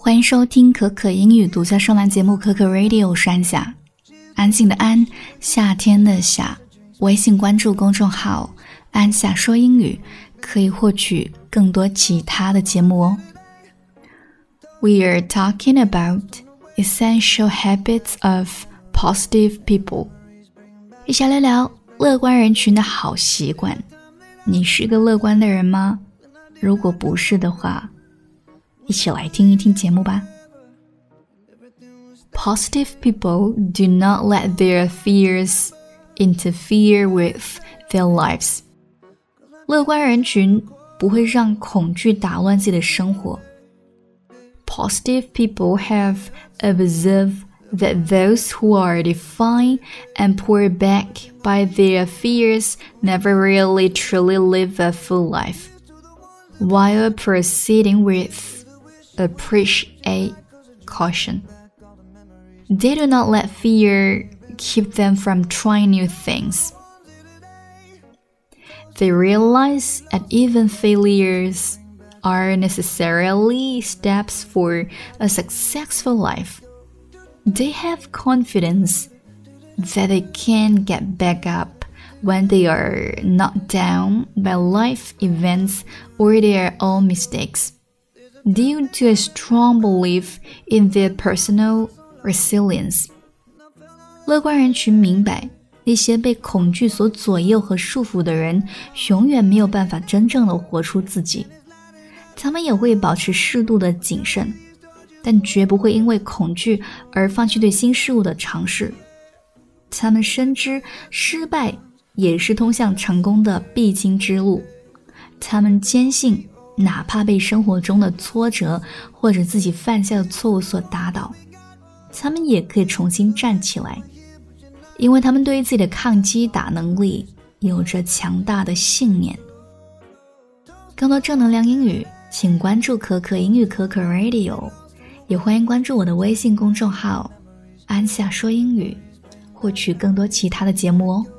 欢迎收听可可英语独家声兰节目可可 Radio， 我是安夏，安静的安，夏天的夏。微信关注公众号安夏说英语，可以获取更多其他的节目哦。We are talking about essential habits of positive people。 一起聊聊乐观人群的好习惯。你是个乐观的人吗？如果不是的话，一起来听一听节目吧。 Positive people do not let their fears interfere with their lives。 乐观人群不会让恐惧打乱自己的生活。 Positive people have observed that those who are defined and pulled back by their fears never really truly live a full life, while proceeding with appreciate caution. They do not let fear keep them from trying new things. They realize that even failures are necessarily steps for a successful life. They have confidence that they can get back up when they are knocked down by life events or their own mistakes, due to a strong belief in their personal resilience. 乐观人群明白，那些被恐惧所左右和束缚的人永远没有办法真正的活出自己。他们也会保持适度的谨慎，但绝不会因为恐惧而放弃对新事物的尝试。他们深知失败也是通向成功的必经之路。他们坚信，哪怕被生活中的挫折或者自己犯下的错误所打倒，他们也可以重新站起来，因为他们对于自己的抗击打能力有着强大的信念。更多正能量英语，请关注可可英语可可 Radio， 也欢迎关注我的微信公众号安夏说英语，获取更多其他的节目哦。